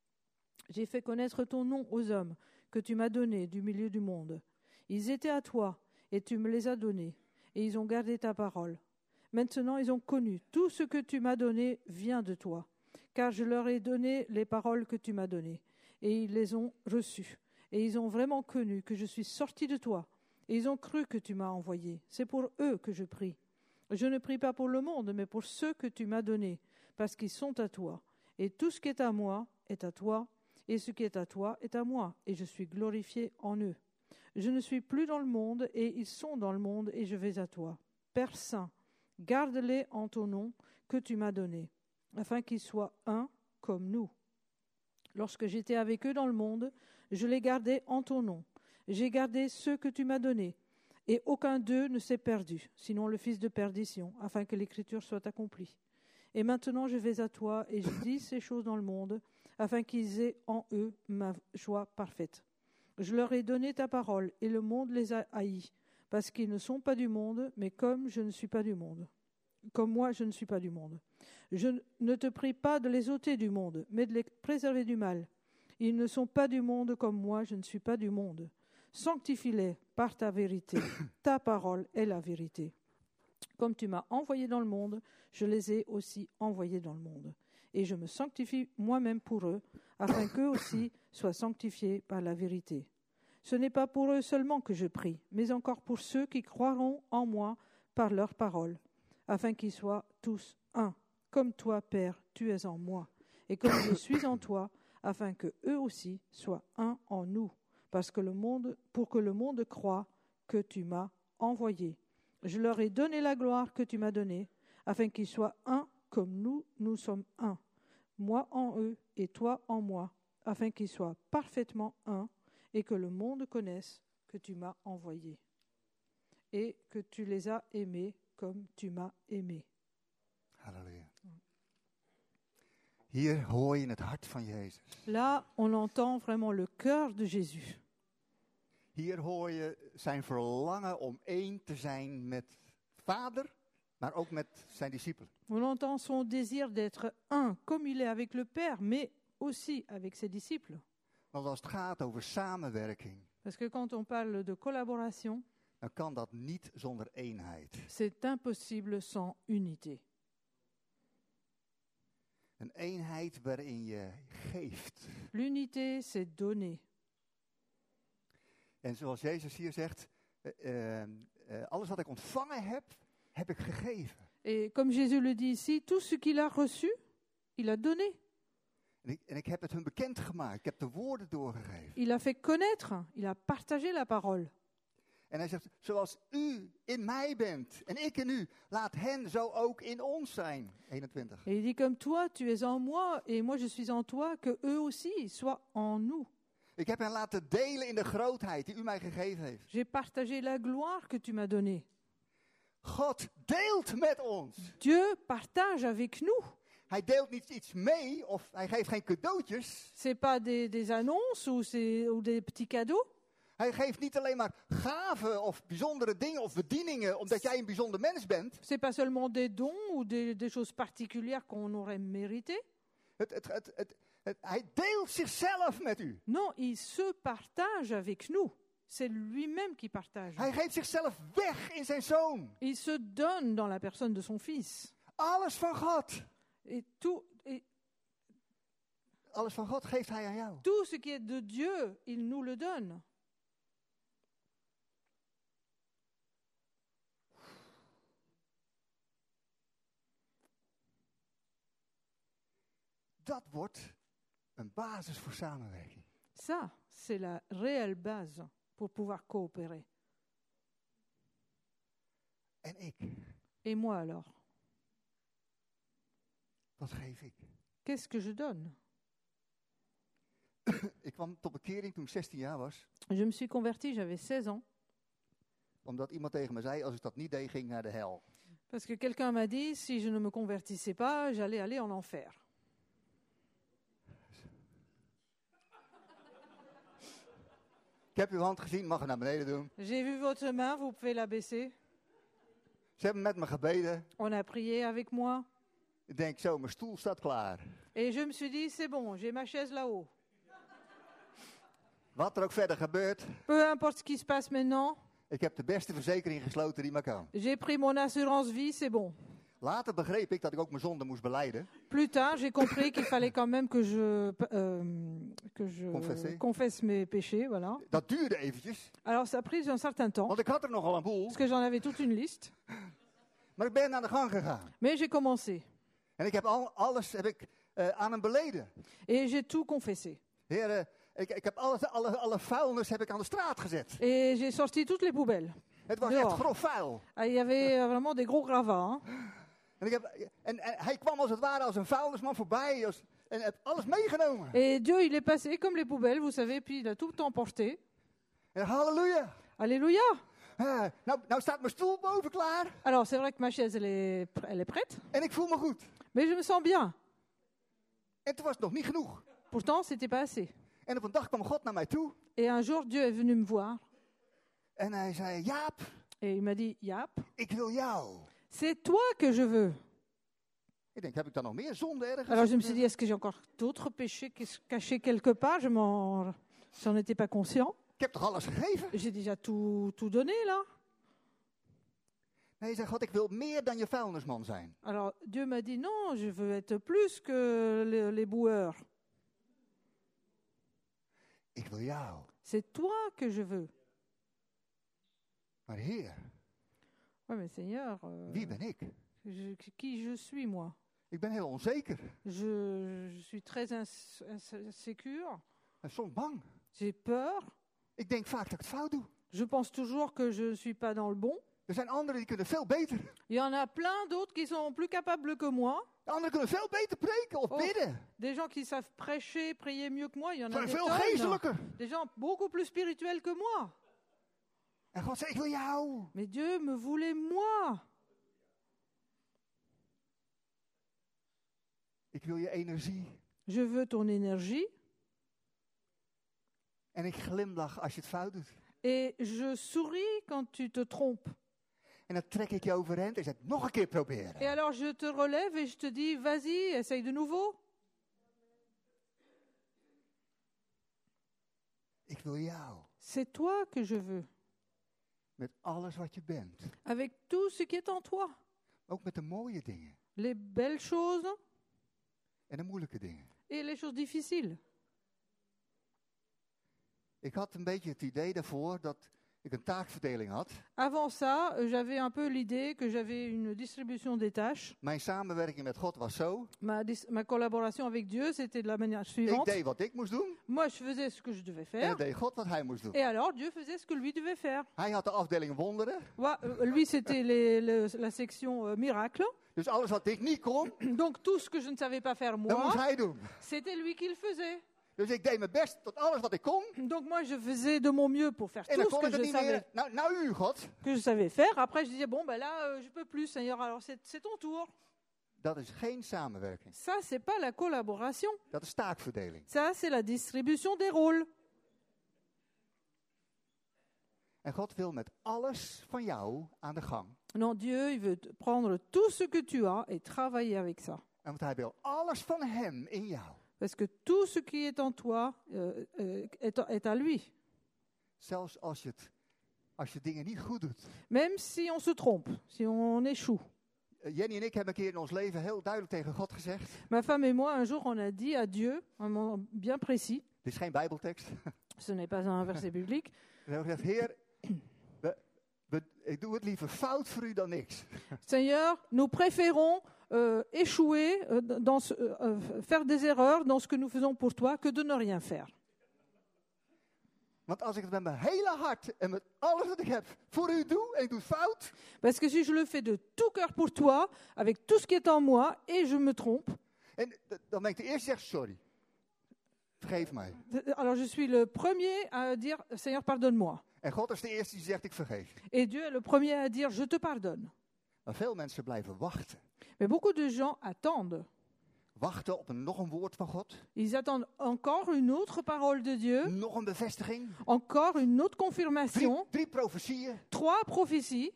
J'ai fait connaître ton nom aux hommes que tu m'as donnés du milieu du monde. Ils étaient à toi, et tu me les as donnés, et ils ont gardé ta parole. Maintenant, ils ont connu tout ce que tu m'as donné vient de toi, car je leur ai donné les paroles que tu m'as données, et ils les ont reçues. Et ils ont vraiment connu que je suis sorti de toi, et ils ont cru que tu m'as envoyé. C'est pour eux que je prie. Je ne prie pas pour le monde, mais pour ceux que tu m'as donnés, parce qu'ils sont à toi. Et tout ce qui est à moi est à toi, et ce qui est à toi est à moi, et je suis glorifié en eux. Je ne suis plus dans le monde, et ils sont dans le monde, et je vais à toi. Père Saint, garde-les en ton nom que tu m'as donné, afin qu'ils soient un comme nous. Lorsque j'étais avec eux dans le monde, je les gardais en ton nom. J'ai gardé ceux que tu m'as donnés, et aucun d'eux ne s'est perdu, sinon le fils de perdition, afin que l'écriture soit accomplie. Et maintenant je vais à toi, et je dis ces choses dans le monde, afin qu'ils aient en eux ma joie parfaite. Je leur ai donné ta parole, et le monde les a haïs, parce qu'ils ne sont pas du monde, mais comme je ne suis pas du monde. Comme moi, je ne suis pas du monde. Je ne te prie pas de les ôter du monde, mais de les préserver du mal. Ils ne sont pas du monde comme moi, je ne suis pas du monde. Sanctifie-les par ta vérité. Ta parole est la vérité. Comme tu m'as envoyé dans le monde, je les ai aussi envoyés dans le monde. Et je me sanctifie moi-même pour eux, afin qu'eux aussi soient sanctifiés par la vérité. Ce n'est pas pour eux seulement que je prie, mais encore pour ceux qui croiront en moi par leur parole, afin qu'ils soient tous un, comme toi, Père, tu es en moi, et comme je suis en toi, afin que eux aussi soient un en nous, parce que le monde, pour que le monde croie que tu m'as envoyé. Je leur ai donné la gloire que tu m'as donnée, afin qu'ils soient un comme nous, nous sommes un, moi en eux et toi en moi, afin qu'ils soient parfaitement un, et que le monde connaisse que tu m'as envoyé, et que tu les as aimés comme tu m'as aimé. Halleluja. Hier hoor je het hart van Jezus. Là, on entend vraiment le cœur de Jésus. Hier hoor je zijn verlangen om één te zijn met Vader, maar ook met zijn discipelen. On entend son désir d'être un, comme il est avec le Père, mais aussi avec ses disciples. Want als het gaat over samenwerking, Parce que quand on parle de collaboration, dan kan dat niet zonder eenheid. c'est impossible sans unité. Een eenheid waarin je geeft. L'unité, c'est donner. En zoals Jezus hier zegt, uh, uh, alles wat ik ontvangen heb, heb ik gegeven. Et comme Jésus le dit ici, tout ce qu'il a reçu, il a donné. En ik, en ik heb het hun bekendgemaakt. Ik heb de woorden doorgegeven. Il a fait connaître, il a partagé la parole. En hij zegt, zoals u in mij bent en ik in u, laat hen zo ook in ons zijn. eenentwintig. Et il dit comme toi, tu es en moi et moi je suis en toi, que eux aussi soient en nous. Ik heb hen laten delen in de grootheid die u mij gegeven heeft. J'ai partagé la gloire que tu m'as donnée. God deelt met ons. Dieu partage avec nous. Hij deelt niet iets mee of hij geeft geen cadeautjes. C'est pas des, des annonces ou, c'est, ou des petits cadeaux. Hij geeft niet alleen maar gaven of bijzondere dingen of bedieningen omdat jij een bijzonder mens bent. C'est pas seulement des dons ou des, des choses particulières qu'on aurait méritées. Het, het, het, het, het, hij deelt zichzelf met u. Non, il se partage avec nous. C'est lui-même qui partage. Hij geeft zichzelf weg in zijn zoon. Il se donne dans la personne de son fils. Alles van God. Et tout, et Alles van God geeft hij aan jou. tout ce qui est de Dieu, il nous le donne. Dat wordt een basis voor samenwerking. Ça, c'est la réelle base pour pouvoir coopérer. En ik, Et moi alors, wat geef ik? qu'est-ce que je donne? Ik kwam tot bekering toen ik zestien jaar was. Je me suis convertie, j'avais seize ans, Omdat iemand tegen me zei, als ik dat niet deed, ging ik naar de hel. parce que quelqu'un m'a dit, si je ne me convertissais pas, j'allais aller en enfer. Ik heb uw hand gezien, mag het naar beneden doen. J'ai vu votre main, vous pouvez la baisser. Ze hebben met me gebeden. On a prié avec moi. Ik denk zo, mijn stoel staat klaar. Et je me suis dit, c'est bon, j'ai ma chaise là-haut. Wat er ook verder gebeurt, Peu importe ce qui se passe maintenant, ik heb de beste verzekering gesloten die maar kan. j'ai pris mon assurance vie, c'est bon. Later begreep ik dat ik ook mijn zonde moest belijden. Plus tard, j'ai compris qu'il fallait quand même que je, euh, que je Confesser. confesse mes péchés, voilà. Dat duurde eventjes, Alors ça a pris un certain temps, want ik had er nogal een boel. parce que j'en avais toute une liste. Maar ik ben aan de gang gegaan. Mais j'ai commencé, En ik heb al, alles heb ik, uh, aan hem beleden. et j'ai tout confessé. Heer, uh, ik, ik heb alles, alle, alle vuilnis heb ik aan de straat gezet. Et j'ai sorti toutes les poubelles. Het was Dehors. echt grof vuil. Ah, il y avait euh, vraiment des gros gravats. Hein. En, ik heb, en, en hij kwam als het ware als een vuilnisman voorbij. Als, en heb alles meegenomen. Et Dieu, il est passé comme les poubelles, vous savez, puis il a tout emporté. En halleluja. Alléluia! Uh, nou, nou staat mijn stoel boven klaar. Alors c'est vrai que ma chaise, elle est, pr- elle est prête, En ik voel me goed. mais je me sens bien. En toen was het nog niet genoeg. Pourtant, c'était pas assez. En op een dag kwam God naar mij toe. Et un jour, Dieu est venu me voir En hij zei, Jaap, et il m'a dit, Yap, ik wil jou. c'est toi que je veux. Ik denk, heb ik dan nog meer zonde ergens? Alors je me suis dit, est-ce que j'ai encore d'autres péchés qui se cachaient quelque part? Je m'en, j'en étais pas conscient. Ik heb toch alles gegeven? J'ai déjà tout, tout donné là. Nee, hij zei, God, ik wil meer dan je vuilnisman zijn. Alors Dieu m'a dit, non, je veux être plus que les, les boueurs. Ik wil jou. C'est toi que je veux. Maar Heer, Ouais, mais Seigneur, euh, wie ben ik? je, qui je suis moi? Ik ben heel onzeker. Je, je suis très ins- ins- insécure. En soms bang. J'ai peur. Ik denk vaak dat ik het fout doe. Je pense toujours que je ne suis pas dans le bon. Er zijn anderen die kunnen veel beter. Il y en a plein d'autres qui sont plus capables que moi. De anderen kunnen veel beter preken of Oh. bidden. Des gens qui savent prêcher, prier mieux que moi. Il y en Ze a zijn des veel tonnes. geestelijker. Des gens beaucoup plus spirituels que moi. En God zei, ik wil jou. Mais Dieu me voulait moi. Ik wil je energie. Je veux ton énergie. En ik glimlach als je het fout doet. Et je souris quand tu te trompes. En dan trek ik je overeind en zeg, nog een keer proberen. Et alors je te relève et je te dis, vas-y, essaye de nouveau. Ik wil jou. C'est toi que je veux. Met alles wat je bent. Avec tout ce qui est en toi. Ook met de mooie dingen. Les belles choses En de moeilijke dingen. et les choses difficiles. Ik had een beetje het idee daarvoor dat ik een taakverdeling had. Avant ça, euh, j'avais un peu l'idée que j'avais une distribution des tâches. Mijn samenwerking met God was zo. Ma, dis- ma collaboration avec Dieu, c'était de la manière Ik suivante. deed wat ik moest doen. Moi, je faisais ce que je devais En dan faire. deed God wat hij moest doen. Et alors, Dieu faisait ce que lui devait faire. Hij had de afdeling wonderen. Moi, euh, lui, c'était les- le- la section euh, miracle. Dus alles wat ik niet kon, Donc, tout ce que je ne savais pas faire dat moest moi, hij doen. c'était lui qui le faisait. Dus ik deed mijn best tot alles wat ik kon. Donc, moi, je faisais de mon mieux pour faire En dan tout ce kon que ik het je niet savais, meer. Nou, nou u, God. que je savais faire. Après, je disais, bon, ben là, euh, je peux plus, Seigneur, alors c'est c'est ton tour. Dat is geen samenwerking. Ça, c'est pas la collaboration. Dat is taakverdeling. Ça, c'est la distribution des rôles. En God wil met alles van jou aan de gang. Non, Dieu, il veut prendre tout ce que tu as et travailler avec ça. En want hij wil alles van hem in jou. Parce que tout ce qui est en toi euh, euh, est, est à lui. Zelfs als je, het, als je dingen niet goed doet. Même si on se trompe, si on échoue. Uh, Jenny en ik hebben een keer in ons leven heel duidelijk tegen God gezegd. Ma femme et moi, un jour, on a dit à Dieu, un moment bien précis, Dit is geen Bijbeltekst. ce n'est pas un verset biblique, We hebben gezegd, Heer, we, we, ik doe het liever fout voor u dan niks. Seigneur, nous préférons euh, échouer, euh, dans ce, euh, faire des erreurs dans ce que nous faisons pour toi, que de ne rien faire. Want als ik het met mijn hele hart en met alles wat ik heb voor u doe en ik doe het fout. Parce que si je le fais de tout cœur pour toi, avec tout ce qui est en moi, et je me trompe, En d- dan ben ik de eerste die zegt, sorry. Vergeef mij. alors je suis le premier à dire, Seigneur, pardonne-moi. En God is de eerste die zegt, ik vergeef. Et Dieu est le premier à dire, je te pardonne. Maar veel mensen blijven wachten. Mais beaucoup de gens attendent. Wachten op een, nog een woord van God. Ils attendent encore une autre parole de Dieu, Nog een bevestiging. encore une autre Drie, confirmation, drie profetieën. trois prophéties,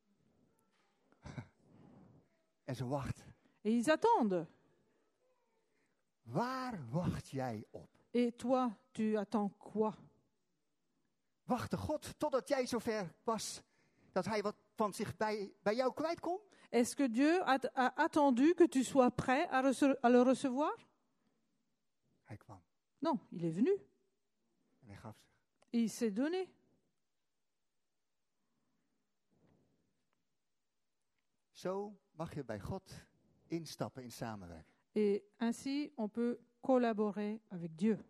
En ze wachten. et ils attendent. Waar wacht jij op? Et toi, tu attends quoi? Wachtte God totdat jij zover was dat hij wat van zich bij, bij jou kwijt kon? Est-ce que Dieu a, a attendu que tu sois prêt à, rece- à le recevoir? Hij kwam Non, il est venu. en hij gaf zich. Et il s'est donné. Zo mag je bij God instappen in samenwerking. Et ainsi, on peut collaborer avec Dieu.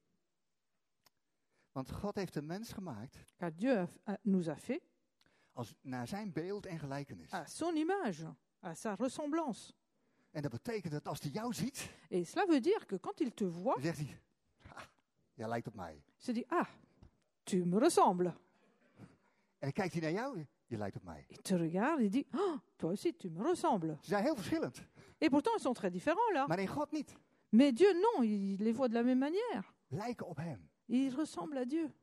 Want God heeft een mens gemaakt Car Dieu a- a- nous a fait als naar zijn beeld en gelijkenis. à son image, à sa ressemblance. En dat betekent dat als hij jou ziet, Et cela veut dire que quand il te voit, dan zegt hij, ah, jij lijkt op mij. il se dit, ah, tu me ressembles. En dan kijkt hij naar jou, je lijkt op mij. Il te regarde et dit, ah, toi aussi, tu me ressembles. Ze zijn heel verschillend, Et pourtant, ils sont très différents là. maar in God niet. Mais Dieu, non, il les voit de la même manière. Lijken op hem. Il ressemble à Dieu.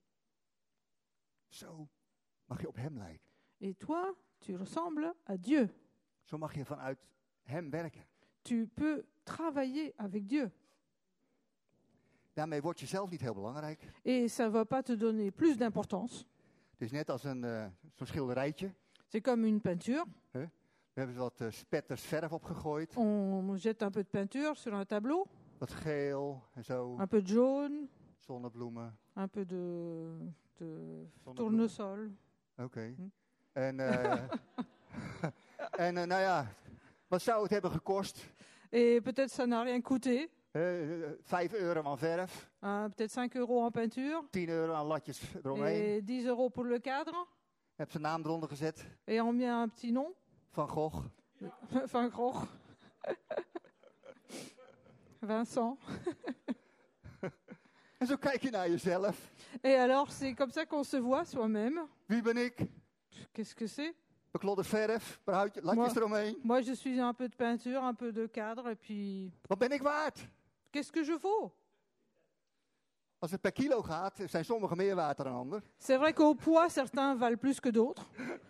Zo mag je op hem lijken. Et toi, tu ressembles à Dieu. Zo mag je vanuit hem werken. Tu peux travailler avec Dieu. Daarmee word je zelf niet heel belangrijk. Et ça ne va pas te donner plus d'importance. Het is net als een, uh, zo'n schilderijtje. C'est comme une peinture. We hebben wat uh, spetters verf opgegooid. On jette un peu de peinture sur un tableau, Wat geel en zo. un peu de jaune, Zonnebloemen. un peu de, de Zonnebloemen. tournesol. Oké. Okay. Hm. En, uh, en uh, nou ja, wat zou het hebben gekost? Et peut-être ça n'a rien coûté. Uh, vijf euro aan verf. Uh, peut-être cinq euros en peinture. tien euro aan latjes eromheen. Et dix euros pour le cadre. Heb zijn naam eronder gezet. Et on met un petit nom. Van Gogh. Van Gogh. Vincent. En zo kijk je naar jezelf. Et alors, c'est comme ça qu'on se voit soi-même. Wie ben ik? Qu'est-ce que c'est? Beklodde verf, bruidje, latjes Moi- eromheen. Moi, je suis un peu de peinture, un peu de cadre, et puis... Wat ben ik waard? Qu'est-ce que je vaux? Als het per kilo gaat, zijn sommigen meer waard dan anderen. C'est vrai qu'au poids, certains valent plus que d'autres.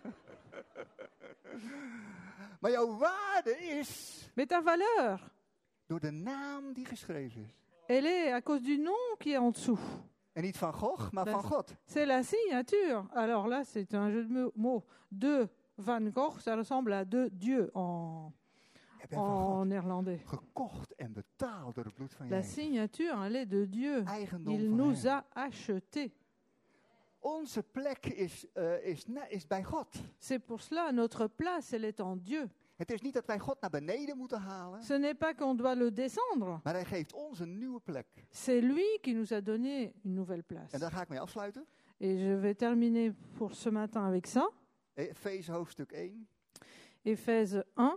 Maar jouw waarde is Mais ta valeur, door de naam die geschreven is. elle est à cause du nom qui est en dessous. En niet van Gogh, maar Dat- van God. C'est la signature. Alors là, c'est un jeu de mo- mots. De Van Gogh, ça ressemble à de Dieu en, Je bent van God en néerlandais. gekocht en betaald door het bloed van La Jezus. signature, elle est de Dieu. Eigendom Il van nous hem. a achetés. Onze plek is, uh, is, na- is bij God. C'est pour cela, notre place, elle est en Dieu. Het is niet dat wij God naar beneden moeten halen. Ce n'est pas qu'on doit le descendre. Maar hij geeft ons een nieuwe plek. C'est lui qui nous a donné une nouvelle place. En daar ga ik mee afsluiten. Et je vais terminer pour ce matin avec ça. Efeze hoofdstuk één. Éphèse un.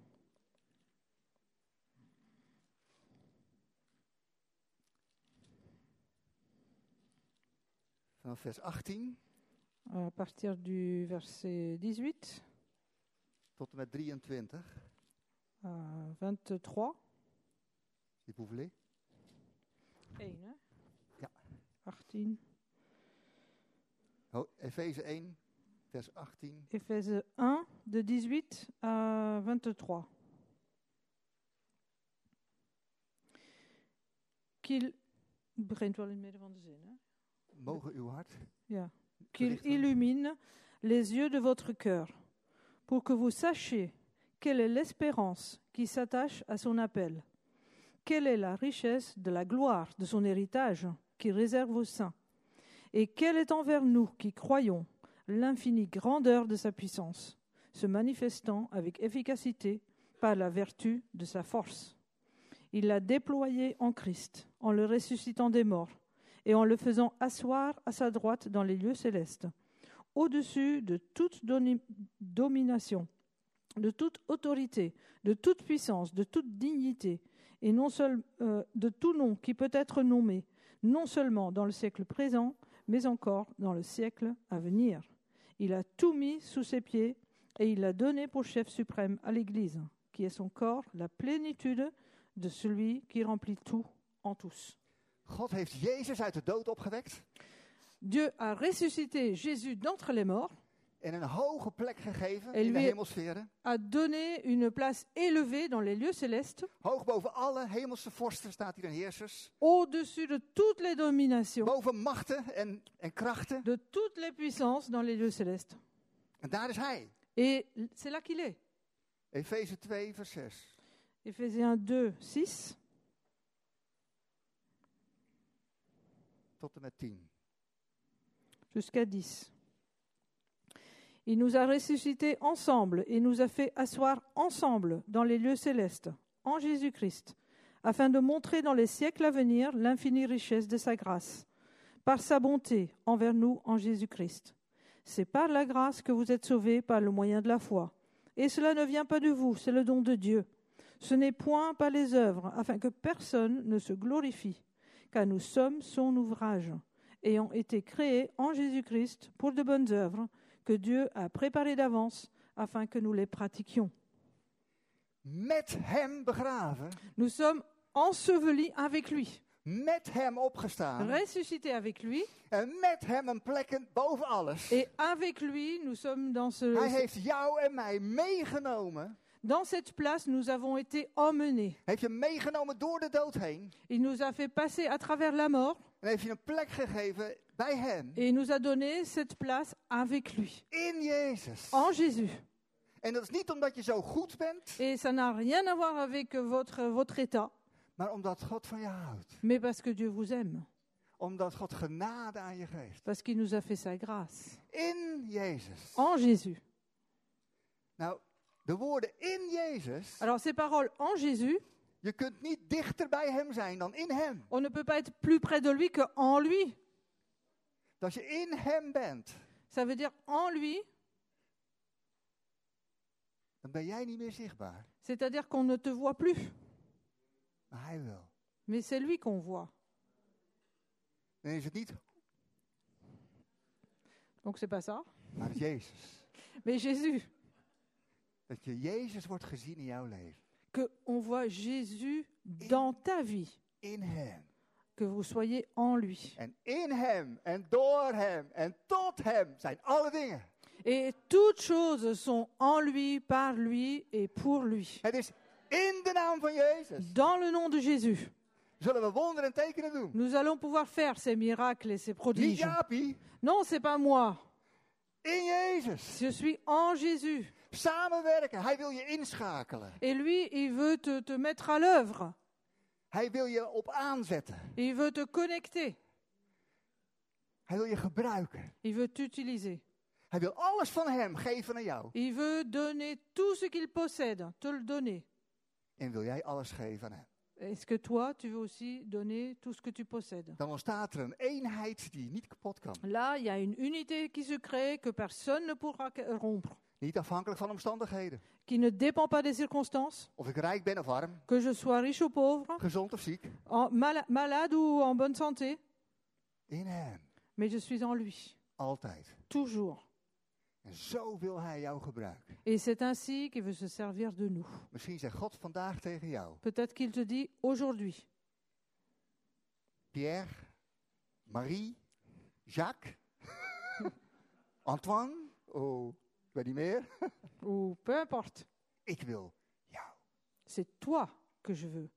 Vanaf vers achttien À partir du verset dix-huit tot en met drieëntwintig. à vingt-trois. Si vous voulez. één, hè? Ja. achttien. Oh, Efeze één, vers achttien. Éphèse un, de dix-huit à vingt-trois. Qu'il begint wel in het midden van de zin, hè? Mogen uw hart Ja. Qu'il verlichten. illumine les yeux de votre cœur, pour que vous sachiez quelle est l'espérance qui s'attache à son appel, quelle est la richesse de la gloire de son héritage qui réserve aux saints, et quelle est envers nous qui croyons l'infinie grandeur de sa puissance, se manifestant avec efficacité par la vertu de sa force. Il l'a déployé en Christ, en le ressuscitant des morts, et en le faisant asseoir à sa droite dans les lieux célestes, au-dessus de toute doni- domination, de toute autorité, de toute puissance, de toute dignité, et non seul, euh, de tout nom qui peut être nommé, non seulement dans le siècle présent, mais encore dans le siècle à venir. Il a tout mis sous ses pieds, et il l'a donné pour chef suprême à l'Église, qui est son corps, la plénitude de celui qui remplit tout en tous. God heeft Jezus uit de dood opgewekt Dieu a ressuscité Jésus d'entre les morts, en een hoge plek gegeven En in de lui- hemelsferen. a donné une place élevée dans les lieux célestes, Hoog boven alle hemelse vorsten staat hier en heersers. au-dessus de toutes les dominations, Boven machten en, en krachten. de toutes les puissances dans les lieux célestes. En daar is hij. Et c'est là qu'il est. Efeze twee, vers zes. Éphésiens deux, six Tot en met tien. jusqu'à dix. Il nous a ressuscités ensemble et nous a fait asseoir ensemble dans les lieux célestes, en Jésus-Christ, afin de montrer dans les siècles à venir l'infinie richesse de sa grâce, par sa bonté envers nous en Jésus-Christ. C'est par la grâce que vous êtes sauvés par le moyen de la foi. Et cela ne vient pas de vous, c'est le don de Dieu. Ce n'est point par les œuvres, afin que personne ne se glorifie, car nous sommes son ouvrage, ayant été créés en Jésus-Christ pour de bonnes œuvres, que Dieu a préparées d'avance, afin que nous les pratiquions. Met hem begraven. Nous sommes ensevelis avec lui, Met hem opgestaan. ressuscités avec lui, En met hem een plek boven alles. et avec lui, nous sommes dans, ce, Hij heeft jou en mij meegenomen. dans cette place, nous avons été emmenés. Heeft je meegenomen door de dood heen. Il nous a fait passer à travers la mort, En heeft je een plek gegeven bij hem. et il nous a donné cette place avec lui, In Jezus. en Jésus. En dat is niet omdat je zo goed bent. Et ça n'a rien à voir avec votre, votre état, Maar omdat God van je houdt. mais parce que Dieu vous aime, Omdat God genade aan je geeft. parce qu'il nous a fait sa grâce, In Jezus. en Jésus. Nou, de woorden in Jezus. Alors ces paroles en Jésus, Je kunt niet dichter bij hem zijn dan in hem. on ne peut pas être plus près de lui qu'en lui. Dat je in hem bent. Ça veut dire en lui, Dan ben jij niet meer zichtbaar. c'est-à-dire qu'on ne te voit plus, Maar hij wel. mais c'est lui qu'on voit. Dan is het niet, Donc c'est pas ça, maar het is Jezus. mais Jésus. Dat je Jezus wordt gezien in jouw leven. Qu'on voit Jésus dans ta vie, In hem. que vous soyez en lui. En in hem en door hem en tot hem zijn alle dingen. Et toutes choses sont en lui, par lui et pour lui. Het is in de naam van Jezus. Dans le nom de Jésus, Zullen we wonderen en tekenen doen. nous allons pouvoir faire ces miracles et ces Niet prodiges. Jaapie. Non, c'est pas moi. In Jezus. Je suis en Jésus. Samenwerken. Hij wil je inschakelen. Et lui, il veut te, te mettre à l'œuvre. Hij wil je op aanzetten. Il veut te connecter. Hij wil je gebruiken. Il veut t'utiliser. Hij wil alles van hem geven aan jou. Il veut donner tout ce qu'il possède, te le donner. En wil jij alles geven aan hem. Est-ce que toi, tu veux aussi donner tout ce que tu possèdes? Dan ontstaat er een eenheid die niet kapot kan. Là, il y a une unité qui se crée que personne ne pourra que- rompre, Niet afhankelijk van omstandigheden. qui ne dépend pas des circonstances, Of ik rijk ben of arm. que je sois riche ou pauvre, Gezond of ziek. en mala- malade ou en bonne santé, In hem. mais je suis en lui, Altijd. toujours. En zo wil hij jou gebruiken. Et c'est ainsi qu'il veut se servir de nous. Misschien zegt God vandaag tegen jou. Peut-être qu'il te dit aujourd'hui, Pierre, Marie, Jacques. Antoine, oh, ik weet niet meer. ou peu importe. Ik wil jou. C'est toi que je veux.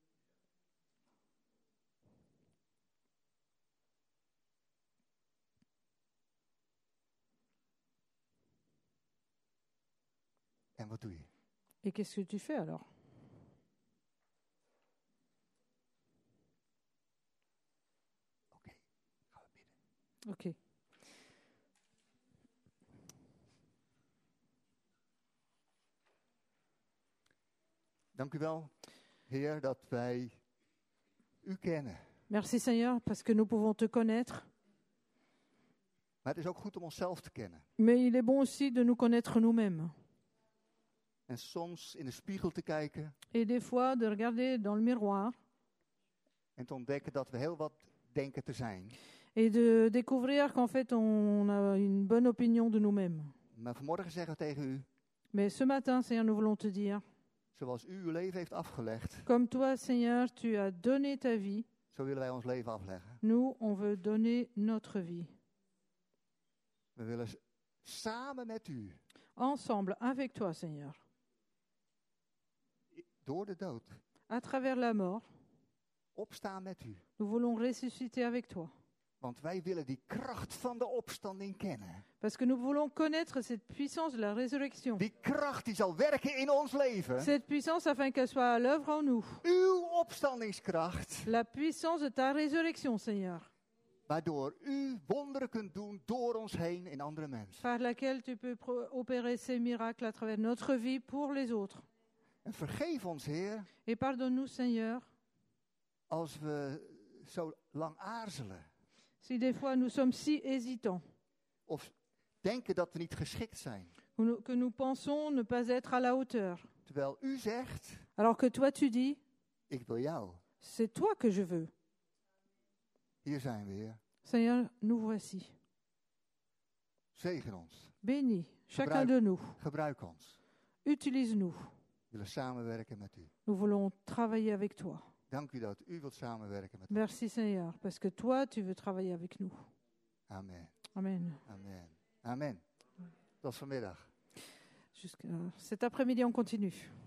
En wat doe je? Et qu'est-ce que tu fais alors? Oké, gaan we bidden. Ok. Dank u wel, Heer, dat wij u kennen. Merci Seigneur, parce que nous pouvons te connaître. Maar het is ook goed om onszelf te kennen. Mais il est bon aussi de nous connaître nous-mêmes. En soms in de spiegel te kijken Et des fois de regarder dans le miroir en te ontdekken dat we heel wat denken te zijn. et de découvrir qu'en fait on a une bonne opinion de nous-mêmes. Maar vanmorgen zeggen we tegen u, Mais ce matin, Seigneur, nous voulons te dire, zoals u uw leven heeft afgelegd, comme toi, Seigneur, tu as donné ta vie, zo willen wij ons leven afleggen. nous, on veut donner notre vie. We willen s- samen met u, Ensemble, avec toi, Seigneur, i- door de dood, à travers la mort, opstaan met u. nous voulons ressusciter avec toi. Want wij willen die kracht van de opstanding kennen. Parce que nous voulons connaître cette puissance de la résurrection. Die kracht die zal werken in ons leven. Cette puissance afin qu'elle soit à l'œuvre en nous. Uw opstandingskracht, La puissance de ta résurrection, Seigneur, waardoor u wonderen kunt doen door ons heen in andere mensen. par laquelle tu peux pro- opérer ces miracles à travers notre vie pour les autres. En vergeef ons, Heer, Et pardonne-nous, Seigneur, als we zo lang aarzelen. si des fois nous sommes si hésitants, Of denken dat we niet geschikt zijn. ou nous- que nous pensons ne pas être à la hauteur. Terwijl u zegt, Alors que toi tu dis, ik wil jou. c'est toi que je veux. Hier zijn we, Heer. Seigneur, nous voici. Zegen ons. Bénis chacun Gebruik- de nous. Gebruik ons. Utilise-nous. We willen samenwerken met u. Nous voulons travailler avec toi. Dank u dat u wilt samenwerken met ons. Merci Seigneur, parce que toi tu veux travailler avec nous. Amen. Amen. Amen. Amen. Tot vanmiddag. Jusqu'à cet après-midi, on continue.